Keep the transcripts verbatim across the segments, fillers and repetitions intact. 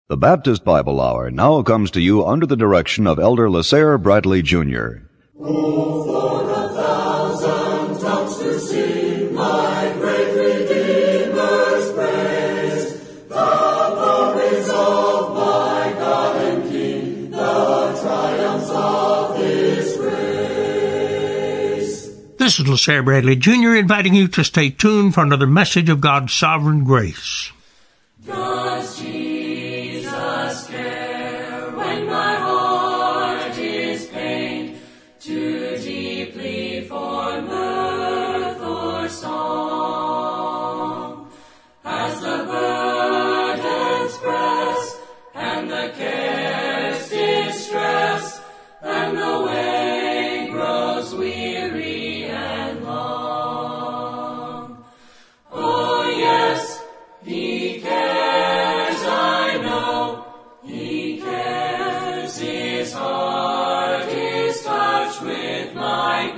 The Baptist Bible Hour now comes to you under the direction of Elder LaSalle Bradley Junior Oh, for a thousand tongues to sing my great Redeemer's praise, the glories of my God and King, the triumphs of His grace. This is LaSalle Bradley Junior inviting you to stay tuned for another message of God's sovereign grace. Does Jesus care when my heart is pained too deeply for mirth or song? As the burdens press and the cares distress, and the way grows weary and long. Oh yes, He cares, I know, He cares. His heart is touched with my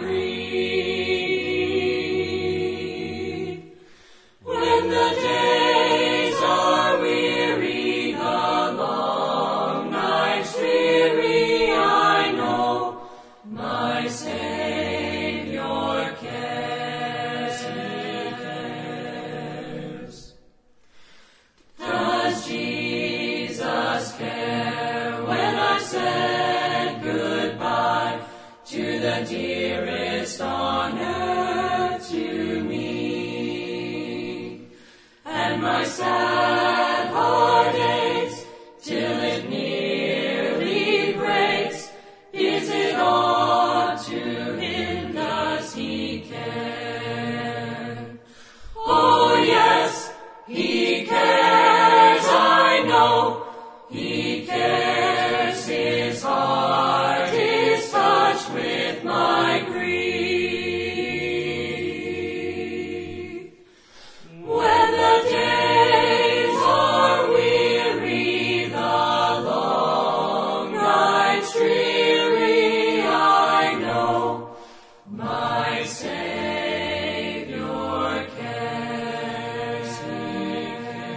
grief. When the days are weary, the long nights dreary, I know my Savior cares, He cares. Does Jesus care when I said goodbye to the dearest on earth to me? And my sad heart aches till it nearly breaks. Is it all to Him? Does He care? Oh yes, He cares, I know, He cares. His heart is touched with my grief. When the days are weary, the long nights dreary, I know my Savior cares, He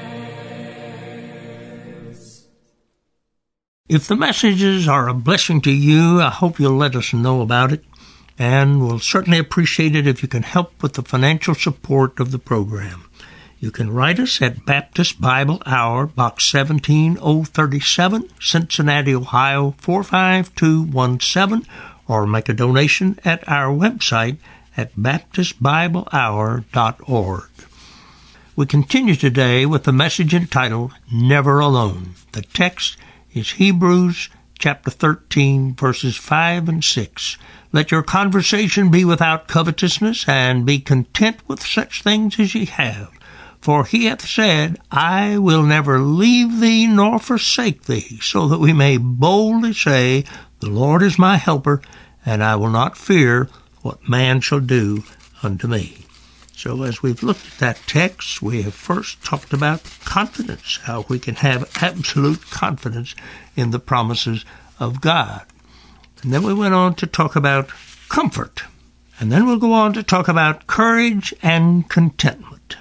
cares. If the messages are a blessing to you, I hope you'll let us know about it, and we'll certainly appreciate it if you can help with the financial support of the program. You can write us at Baptist Bible Hour, Box seventeen oh thirty-seven, Cincinnati, Ohio, four five two one seven, or make a donation at our website at baptist bible hour dot org. We continue today with the message entitled, Never Alone. The text is Hebrews chapter thirteen, verses five and six. Let your conversation be without covetousness, and be content with such things as ye have. For he hath said, I will never leave thee nor forsake thee, so that we may boldly say, the Lord is my helper, and I will not fear what man shall do unto me. So as we've looked at that text, we have first talked about confidence, how we can have absolute confidence in the promises of God. And then we went on to talk about comfort. And then we'll go on to talk about courage and contentment.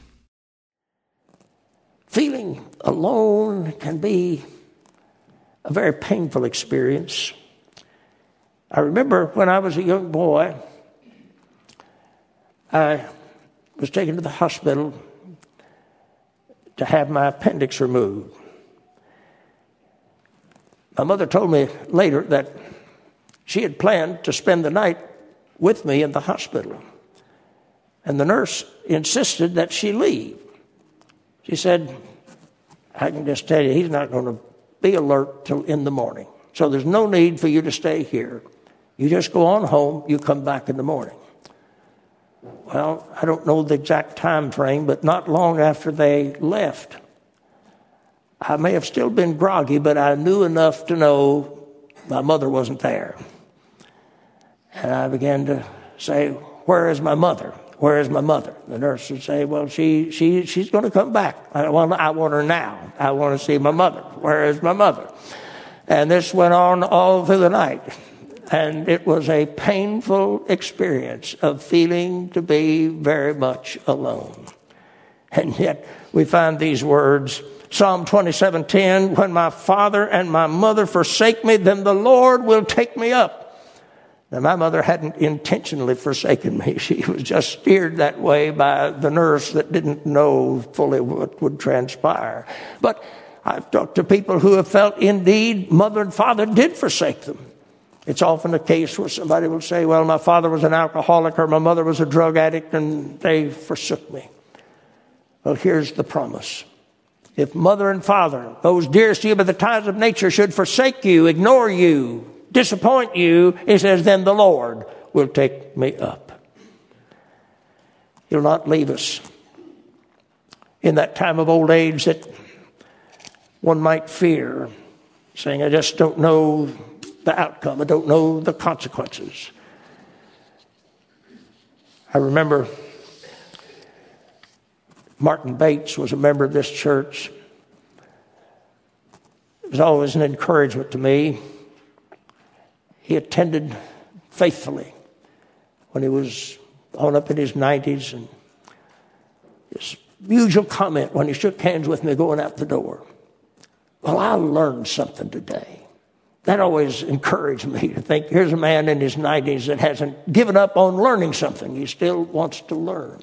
Feeling alone can be a very painful experience. I remember when I was a young boy, I was taken to the hospital to have my appendix removed. My mother told me later that she had planned to spend the night with me in the hospital, and the nurse insisted that she leave. She said, I can just tell you, he's not going to be alert till in the morning. So there's no need for you to stay here. You just go on home, you come back in the morning. Well, I don't know the exact time frame, but not long after they left, I may have still been groggy, but I knew enough to know my mother wasn't there. And I began to say, where is my mother? Where is my mother? The nurse would say, well, she she she's going to come back. I want, I want her now. I want to see my mother. Where is my mother? And this went on all through the night. And it was a painful experience of feeling to be very much alone. And yet we find these words Psalm twenty-seven ten, when my father and my mother forsake me, then the Lord will take me up. Now, my mother hadn't intentionally forsaken me. She was just steered that way by the nurse that didn't know fully what would transpire. But I've talked to people who have felt indeed mother and father did forsake them. It's often the case where somebody will say, well, my father was an alcoholic or my mother was a drug addict and they forsook me. Well, here's the promise. If mother and father, those dearest to you by the ties of nature, should forsake you, ignore you, disappoint you, he says, then the Lord will take me up. He'll not leave us in that time of old age that one might fear, saying, I just don't know the outcome. I don't know the consequences. I remember Martin Bates was a member of this church. It was always an encouragement to me. He attended faithfully when he was on up in his nineties, and his usual comment when he shook hands with me going out the door, well, I learned something today. That always encouraged me to think, here's a man in his nineties that hasn't given up on learning something. He still wants to learn.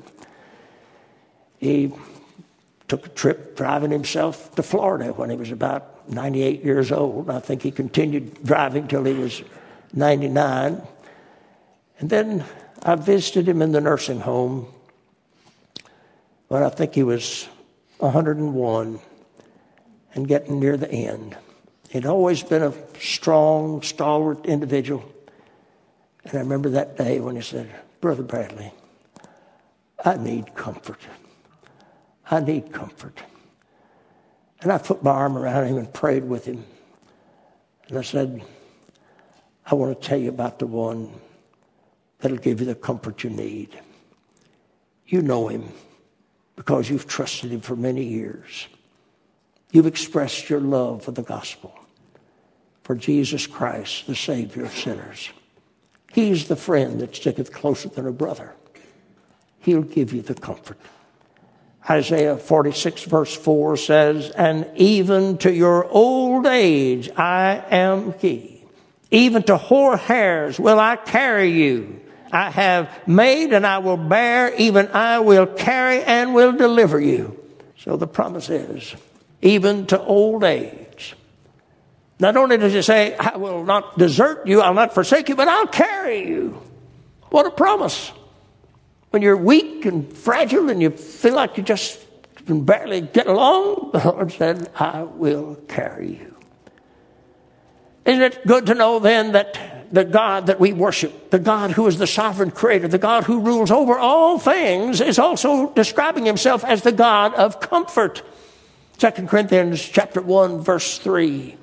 He took a trip driving himself to Florida when he was about ninety-eight years old. I think he continued driving till he was ninety-nine. And then I visited him in the nursing home when I think he was one hundred and one and getting near the end. He'd always been a strong, stalwart individual. And I remember that day when he said, Brother Bradley, I need comfort. I need comfort. And I put my arm around him and prayed with him. And I said, I want to tell you about the one that'll give you the comfort you need. You know him because you've trusted him for many years. You've expressed your love for the gospel, for Jesus Christ, the Savior of sinners. He's the friend that sticketh closer than a brother. He'll give you the comfort. Isaiah forty-six verse four says, and even to your old age I am he. Even to hoar hairs will I carry you. I have made and I will bear, even I will carry and will deliver you. So the promise is, even to old age. Not only does it say, I will not desert you, I'll not forsake you, but I'll carry you. What a promise. When you're weak and fragile and you feel like you just can barely get along, the Lord said, I will carry you. Isn't it good to know then that the God that we worship, the God who is the sovereign creator, the God who rules over all things, is also describing himself as the God of comfort. Second Corinthians chapter one, verse three.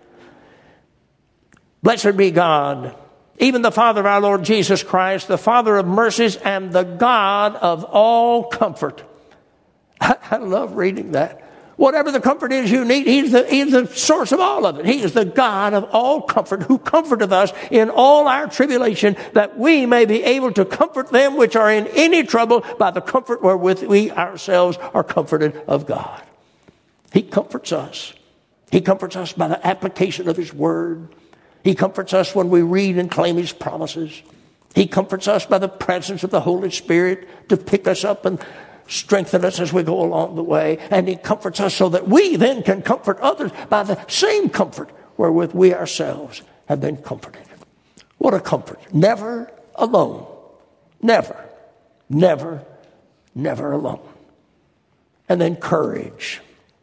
Blessed be God, even the Father of our Lord Jesus Christ, the Father of mercies and the God of all comfort. I, I love reading that. Whatever the comfort is you need, he's the, he's the source of all of it. He is the God of all comfort, who comforteth us in all our tribulation, that we may be able to comfort them which are in any trouble by the comfort wherewith we ourselves are comforted of God. He comforts us. He comforts us by the application of his word. He comforts us when we read and claim his promises. He comforts us by the presence of the Holy Spirit to pick us up and strengthen us as we go along the way. And he comforts us so that we then can comfort others by the same comfort wherewith we ourselves have been comforted. What a comfort. Never alone. Never, never, never alone. And then courage.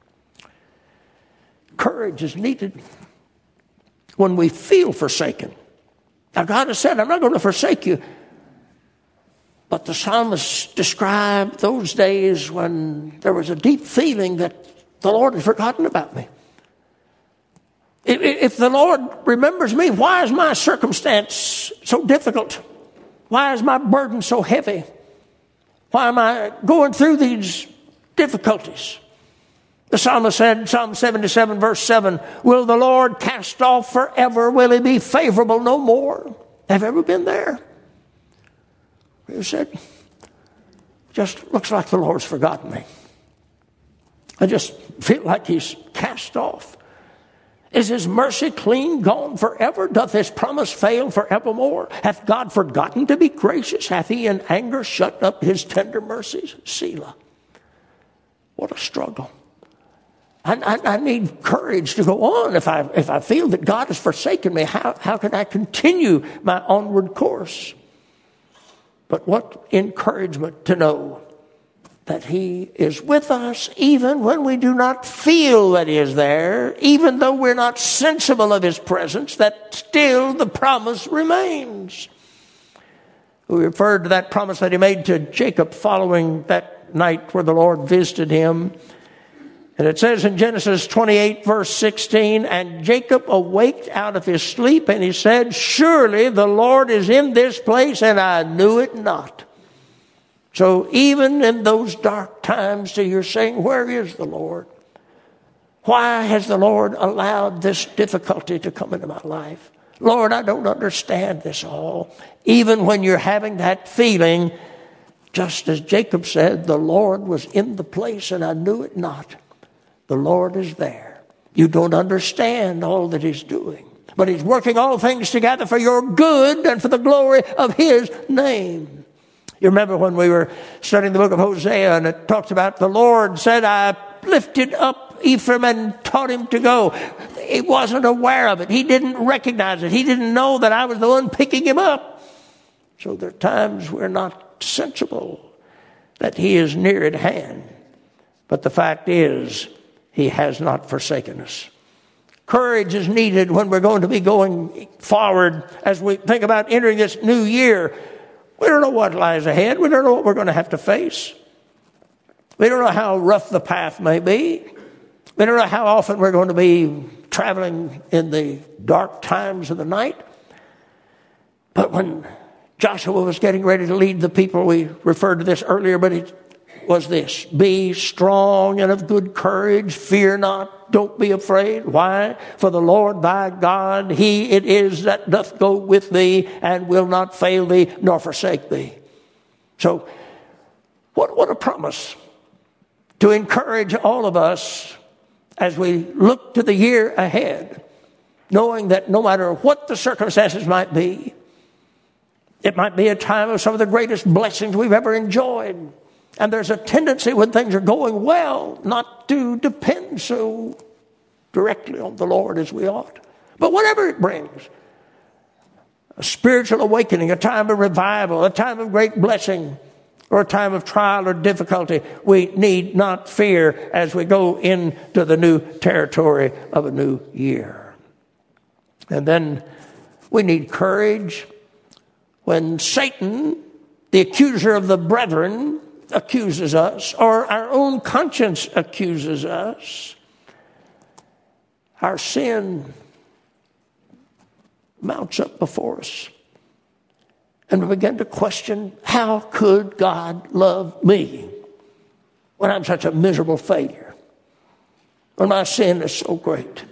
Courage is needed when we feel forsaken. Now God has said, I'm not going to forsake you. But the psalmist described those days when there was a deep feeling that the Lord had forgotten about me. If the Lord remembers me, why is my circumstance so difficult? Why is my burden so heavy? Why am I going through these difficulties? The psalmist said, Psalm seventy-seven, verse seven, will the Lord cast off forever? Will he be favorable no more? Have you ever been there? You said, just looks like the Lord's forgotten me. I just feel like he's cast off. Is his mercy clean gone forever? Doth his promise fail forevermore? Hath God forgotten to be gracious? Hath he in anger shut up his tender mercies? Selah. What a struggle. I, I, I need courage to go on. If I, if I feel that God has forsaken me, how, how can I continue my onward course? But what encouragement to know that he is with us even when we do not feel that he is there, even though we're not sensible of his presence, that still the promise remains. We referred to that promise that he made to Jacob following that night where the Lord visited him. And it says in Genesis twenty-eight, verse sixteen, and Jacob awaked out of his sleep, and he said, surely the Lord is in this place, and I knew it not. So even in those dark times that you're saying, where is the Lord? Why has the Lord allowed this difficulty to come into my life? Lord, I don't understand this all. Even when you're having that feeling, just as Jacob said, the Lord was in the place, and I knew it not. The Lord is there. You don't understand all that he's doing, but he's working all things together for your good and for the glory of his name. You remember when we were studying the book of Hosea, and it talks about the Lord said, I lifted up Ephraim and taught him to go. He wasn't aware of it. He didn't recognize it. He didn't know that I was the one picking him up. So there are times we're not sensible that he is near at hand. But the fact is, he has not forsaken us. Courage is needed when we're going to be going forward as we think about entering this new year. We don't know what lies ahead. We don't know what we're going to have to face. We don't know how rough the path may be. We don't know how often we're going to be traveling in the dark times of the night. But when Joshua was getting ready to lead the people, we referred to this earlier, but it was this: be strong and of good courage, fear not, don't be afraid. Why? For the Lord thy God, he it is that doth go with thee, and will not fail thee, nor forsake thee. So, what, what a promise to encourage all of us as we look to the year ahead, knowing that no matter what the circumstances might be, it might be a time of some of the greatest blessings we've ever enjoyed. And there's a tendency when things are going well not to depend so directly on the Lord as we ought. But whatever it brings, a spiritual awakening, a time of revival, a time of great blessing, or a time of trial or difficulty, we need not fear as we go into the new territory of a new year. And then we need courage when Satan, the accuser of the brethren, accuses us, or our own conscience accuses us. Our sin mounts up before us, and we begin to question, how could God love me when I'm such a miserable failure, when my sin is so great?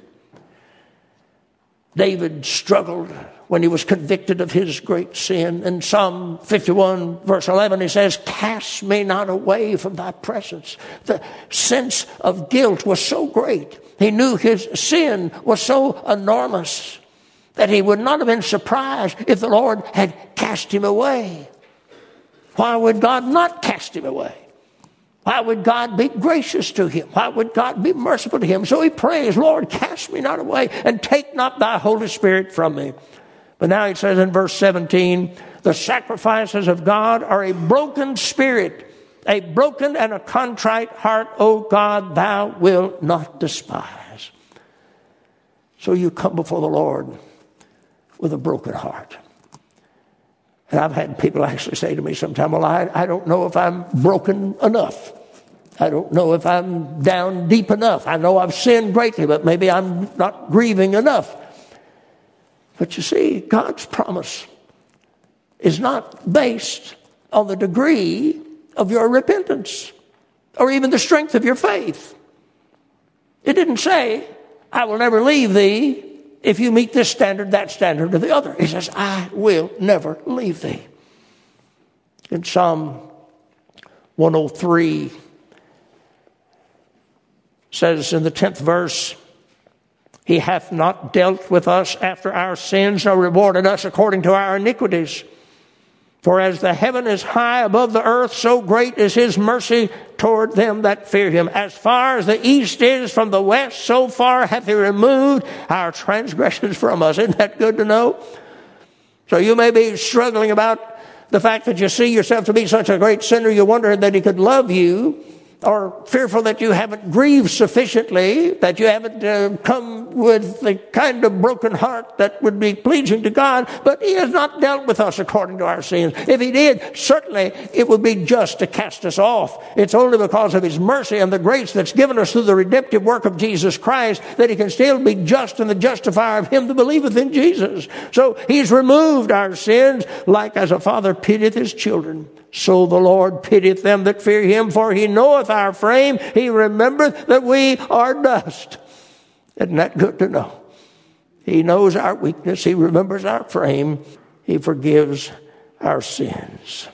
David struggled when he was convicted of his great sin. In Psalm fifty-one, verse eleven, he says, cast me not away from thy presence. The sense of guilt was so great. He knew his sin was so enormous that he would not have been surprised if the Lord had cast him away. Why would God not cast him away? Why would God be gracious to him? Why would God be merciful to him? So he prays, Lord, cast me not away, and take not thy Holy Spirit from me. But now he says in verse seventeen, the sacrifices of God are a broken spirit, a broken and a contrite heart, O God, thou wilt not despise. So you come before the Lord with a broken heart. And I've had people actually say to me sometime, well, I, I don't know if I'm broken enough. I don't know if I'm down deep enough. I know I've sinned greatly, but maybe I'm not grieving enough. But you see, God's promise is not based on the degree of your repentance or even the strength of your faith. It didn't say, I will never leave thee if you meet this standard, that standard, or the other. He says, I will never leave thee. In Psalm one oh three, says in the tenth verse, He hath not dealt with us after our sins, nor rewarded us according to our iniquities. For as the heaven is high above the earth, so great is His mercy toward them that fear Him. As far as the east is from the west, so far hath He removed our transgressions from us. Isn't that good to know? So you may be struggling about the fact that you see yourself to be such a great sinner, you wonder that He could love you, or fearful that you haven't grieved sufficiently, that you haven't uh, come with the kind of broken heart that would be pleasing to God. But He has not dealt with us according to our sins. If He did, certainly it would be just to cast us off. It's only because of His mercy and the grace that's given us through the redemptive work of Jesus Christ that He can still be just and the justifier of him that believeth in Jesus. So He's removed our sins, like as a father pitieth his children. So the Lord pitieth them that fear Him, for He knoweth our frame. He remembereth that we are dust. Isn't that good to know? He knows our weakness. He remembers our frame. He forgives our sins.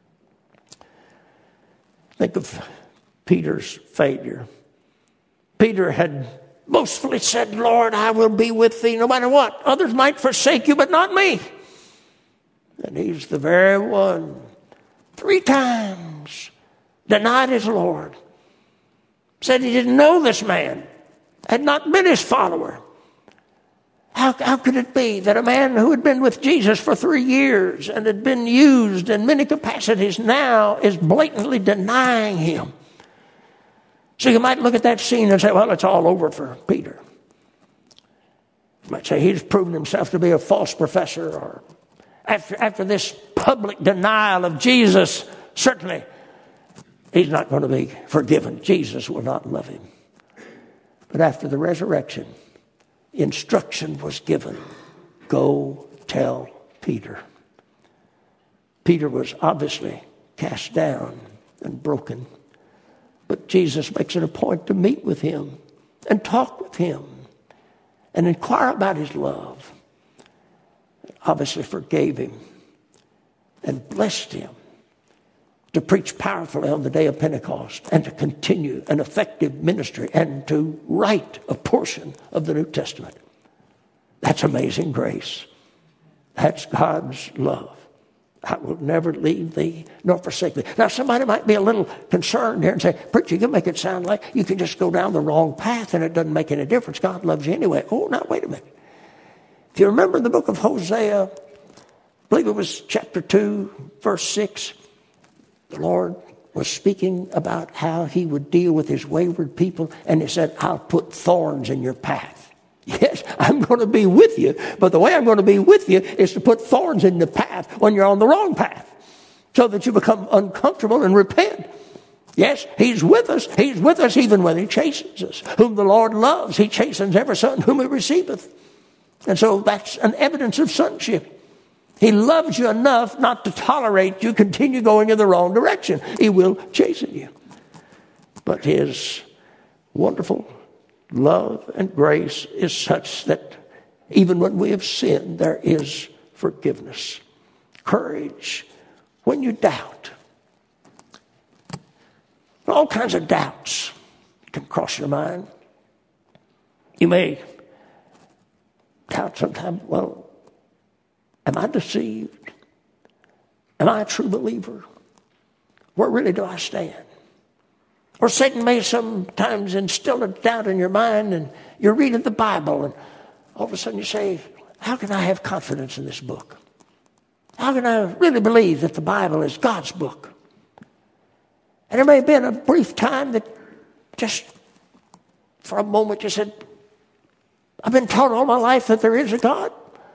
Think of Peter's failure. Peter had boastfully said, Lord, I will be with Thee no matter what. Others might forsake You, but not me. And he's the very one three times denied his Lord. Said he didn't know this man, had not been his follower. How, how could it be that a man who had been with Jesus for three years and had been used in many capacities now is blatantly denying Him? So you might look at that scene and say, well, it's all over for Peter. You might say he's proven himself to be a false professor, or After, after this public denial of Jesus, certainly he's not going to be forgiven. Jesus will not love him. But after the resurrection, instruction was given. Go tell Peter. Peter was obviously cast down and broken. But Jesus makes it a point to meet with him and talk with him and inquire about his love. Obviously forgave him and blessed him to preach powerfully on the day of Pentecost and to continue an effective ministry and to write a portion of the New Testament. That's amazing grace. That's God's love. I will never leave thee nor forsake thee. Now, somebody might be a little concerned here and say, preacher, you make it sound like you can just go down the wrong path and it doesn't make any difference. God loves you anyway. Oh, now, wait a minute. If you remember in the book of Hosea, I believe it was chapter two, verse six, the Lord was speaking about how He would deal with His wayward people, and He said, I'll put thorns in your path. Yes, I'm going to be with you, but the way I'm going to be with you is to put thorns in the path when you're on the wrong path, so that you become uncomfortable and repent. Yes, He's with us. He's with us even when He chastens us. Whom the Lord loves, He chastens every son whom He receiveth. And so that's an evidence of sonship. He loves you enough not to tolerate you continue going in the wrong direction. He will chasten you. But His wonderful love and grace is such that even when we have sinned, there is forgiveness. Courage when you doubt. All kinds of doubts can cross your mind. You may doubt sometimes, well, am I deceived? Am I a true believer? Where really do I stand? Or Satan may sometimes instill a doubt in your mind, and you're reading the Bible, and all of a sudden you say, how can I have confidence in this book? How can I really believe that the Bible is God's book? And there may have been a brief time that just for a moment you said, I've been taught all my life that there is a God.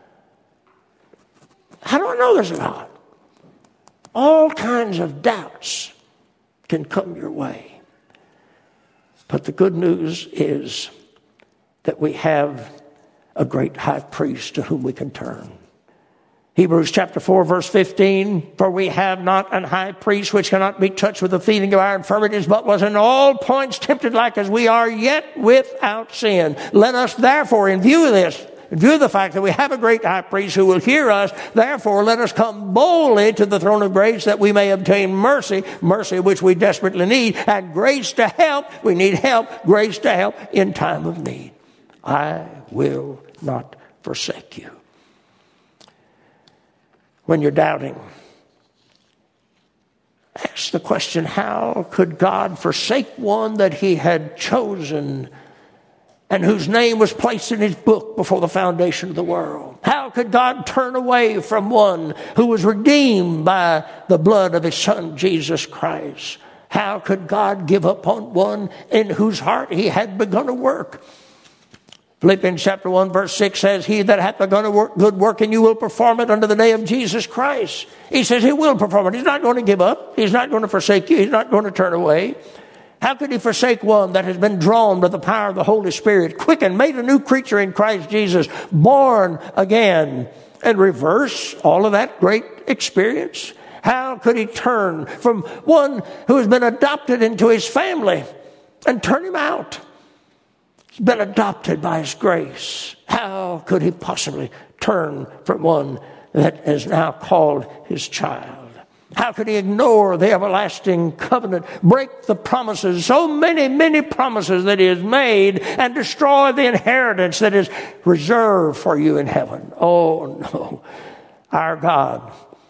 How do I know there's a God? All kinds of doubts can come your way. But the good news is that we have a great high priest to whom we can turn. Hebrews chapter four, verse fifteen, for we have not an high priest which cannot be touched with the feeling of our infirmities, but was in all points tempted like as we are, yet without sin. Let us therefore, in view of this, in view of the fact that we have a great high priest who will hear us, therefore let us come boldly to the throne of grace that we may obtain mercy, mercy which we desperately need, and grace to help. We need help, grace to help in time of need. I will not forsake you. When you're doubting, ask the question, how could God forsake one that he had chosen and whose name was placed in his book before the foundation of the world? How could God turn away from one who was redeemed by the blood of his Son, Jesus Christ? How could God give up on one in whose heart he had begun to work? Philippians chapter one verse six says, he that hath begun a work, good work in you will perform it unto the day of Jesus Christ. He says he will perform it. He's not going to give up. He's not going to forsake you. He's not going to turn away. How could he forsake one that has been drawn by the power of the Holy Spirit, quickened, made a new creature in Christ Jesus, born again, and reverse all of that great experience? How could he turn from one who has been adopted into his family and turn him out? He's been adopted by his grace. How could he possibly turn from one that is now called his child? How could he ignore the everlasting covenant, break the promises, so many, many promises that he has made, and destroy the inheritance that is reserved for you in heaven? Oh, no. Our God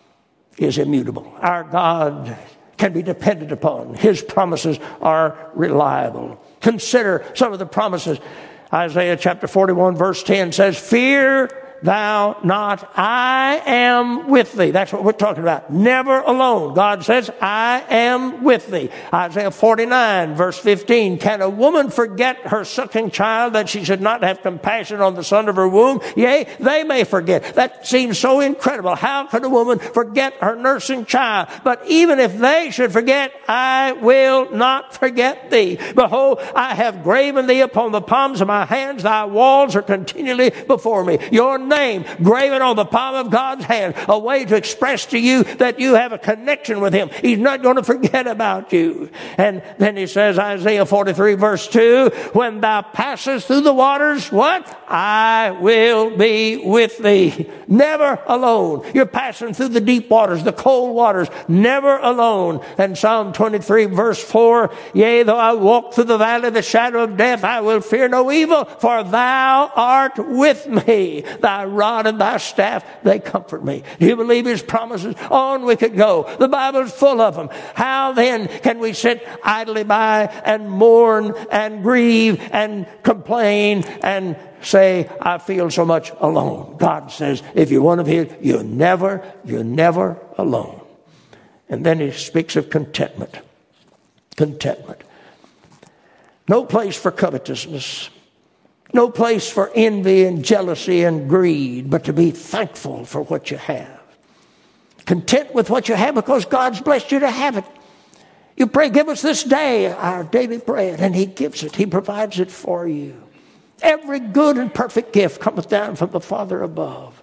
is immutable. Our God can be depended upon. His promises are reliable. Consider some of the promises. Isaiah chapter forty-one verse ten says, fear thou not, I am with thee. That's what we're talking about. Never alone. God says, I am with thee. Isaiah forty-nine verse fifteen, can a woman forget her sucking child that she should not have compassion on the son of her womb? Yea, they may forget. That seems so incredible. How could a woman forget her nursing child? But even if they should forget, I will not forget thee. Behold, I have graven thee upon the palms of my hands. Thy walls are continually before me. Your name graven on the palm of God's hand, a way to express to you that you have a connection with him. He's not going to forget about you. And then he says, Isaiah forty-three verse two, when thou passest through the waters, what? I will be with thee. Never alone. You're passing through the deep waters, the cold waters, never alone. And Psalm twenty-three verse four, yea, though I walk through the valley of the shadow of death, I will fear no evil, for thou art with me. Thy rod and thy staff, they comfort me. Do you believe his promises? On we could go. The Bible's full of them. How then can we sit idly by and mourn and grieve and complain and say, I feel so much alone? God says, if you're one of his, you're never, you're never alone. And then he speaks of contentment. Contentment. No place for covetousness. No place for envy and jealousy and greed, but to be thankful for what you have. Content with what you have because God's blessed you to have it. You pray, give us this day our daily bread, and he gives it. He provides it for you. Every good and perfect gift cometh down from the Father above.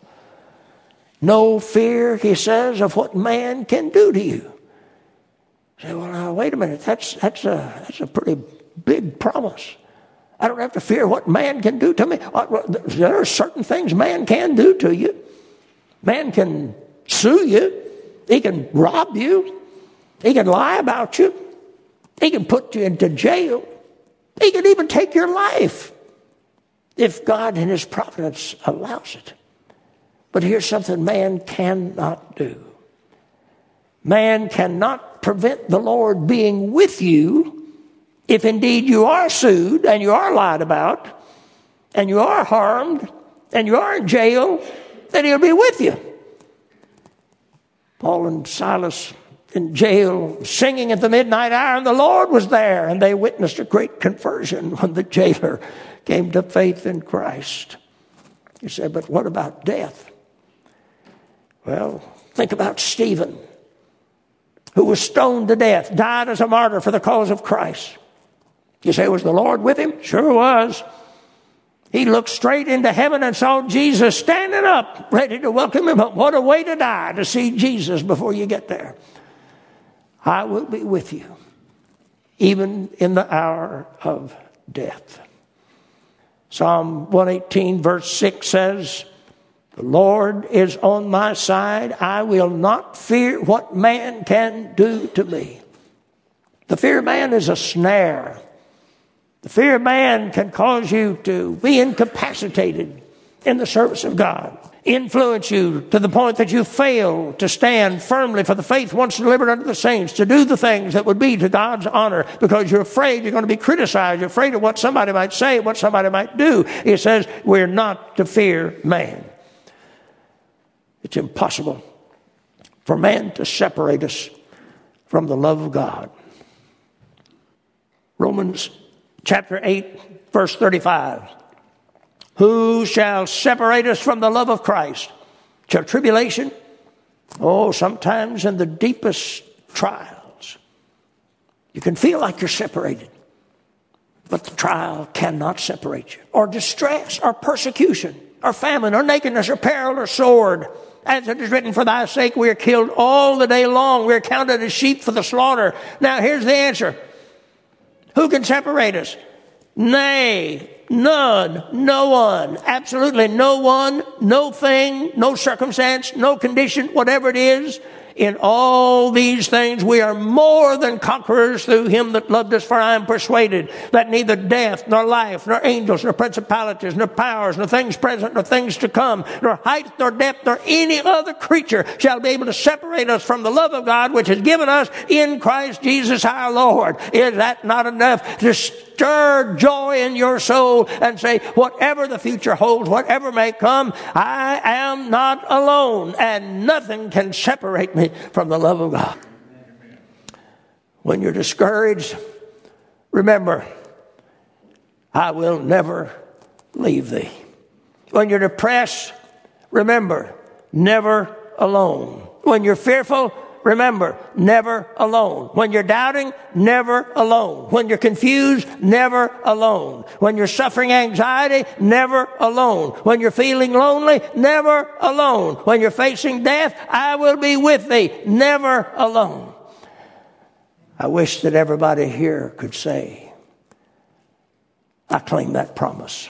No fear, he says, of what man can do to you. You say, well, now, wait a minute. That's, that's, a, that's a pretty big promise. I don't have to fear what man can do to me. There are certain things man can do to you. Man can sue you. He can rob you. He can lie about you. He can put you into jail. He can even take your life if God in his providence allows it. But here's something man cannot do. Man cannot prevent the Lord being with you if indeed you are sued and you are lied about and you are harmed and you are in jail, then he'll be with you. Paul and Silas in jail singing at the midnight hour, and the Lord was there, and they witnessed a great conversion when the jailer came to faith in Christ. You say, but what about death? Well, think about Stephen, who was stoned to death, died as a martyr for the cause of Christ. You say, was the Lord with him? Sure was. He looked straight into heaven and saw Jesus standing up, ready to welcome him. But what a way to die, to see Jesus before you get there. I will be with you, even in the hour of death. Psalm one eighteen verse six says, the Lord is on my side. I will not fear what man can do to me. The fear of man is a snare. The fear of man can cause you to be incapacitated in the service of God, influence you to the point that you fail to stand firmly for the faith once delivered unto the saints, to do the things that would be to God's honor, because you're afraid you're going to be criticized. You're afraid of what somebody might say, what somebody might do. He says we're not to fear man. It's impossible for man to separate us from the love of God. Romans chapter eight, verse thirty-five. Who shall separate us from the love of Christ? Shall tribulation? Oh, sometimes in the deepest trials, you can feel like you're separated. But the trial cannot separate you. Or distress, or persecution, or famine, or nakedness, or peril, or sword. As it is written, for thy sake we are killed all the day long. We are counted as sheep for the slaughter. Now here's the answer. Who can separate us? Nay, none, no one, absolutely no one, no thing, no circumstance, no condition, whatever it is. In all these things we are more than conquerors through him that loved us. For I am persuaded that neither death, nor life, nor angels, nor principalities, nor powers, nor things present, nor things to come, nor height, nor depth, nor any other creature shall be able to separate us from the love of God which is given us in Christ Jesus our Lord. Is that not enough to stir joy in your soul and say, whatever the future holds, whatever may come, I am not alone, and nothing can separate me from the love of God. When you're discouraged, remember, I will never leave thee. When you're depressed, remember, never alone. When you're fearful, remember, never alone. When you're doubting, never alone. When you're confused, never alone. When you're suffering anxiety, never alone. When you're feeling lonely, never alone. When you're facing death, I will be with thee, never alone. I wish that everybody here could say, I claim that promise.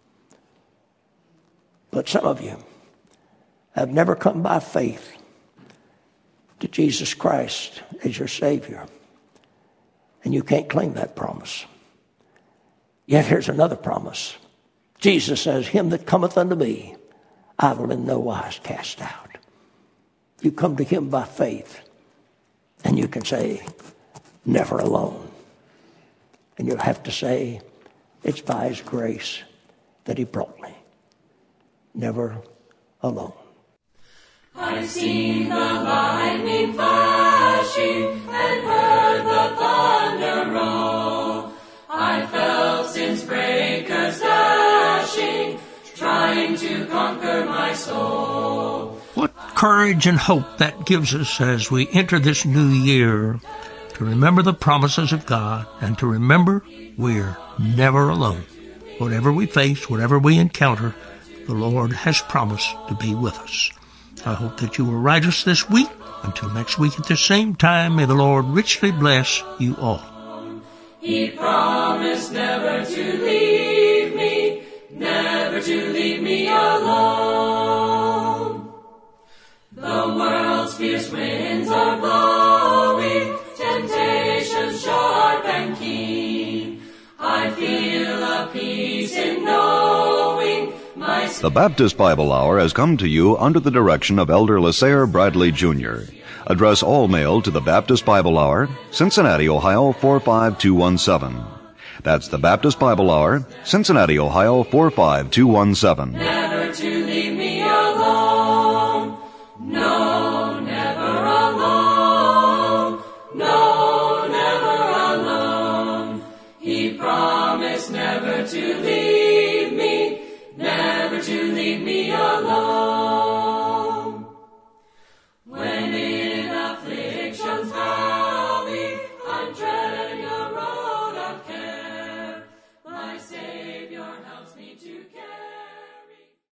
But some of you have never come by faith to Jesus Christ as your Savior. And you can't claim that promise. Yet here's another promise. Jesus says, him that cometh unto me, I will in no wise cast out. You come to him by faith, and you can say, never alone. And you'll have to say, it's by his grace that he brought me. Never alone. I've seen the lightning flashing and heard the thunder roll. I felt sin's breakers dashing, trying to conquer my soul. What courage and hope that gives us as we enter this new year, to remember the promises of God and to remember we're never alone. Whatever we face, whatever we encounter, the Lord has promised to be with us. I hope that you will write us this week. Until next week at the same time, may the Lord richly bless you all. He promised never to leave me, never to leave me alone. The world's fierce winds are blowing, temptations sharp and keen. I feel a peace in knowing my... The Baptist Bible Hour has come to you under the direction of Elder Lasair Bradley Junior Address all mail to the Baptist Bible Hour, Cincinnati, Ohio four five two one seven. That's the Baptist Bible Hour, Cincinnati, Ohio four five two one seven. Never to leave me alone. No, never alone. No, never alone. He promised never to leave me, never to leave me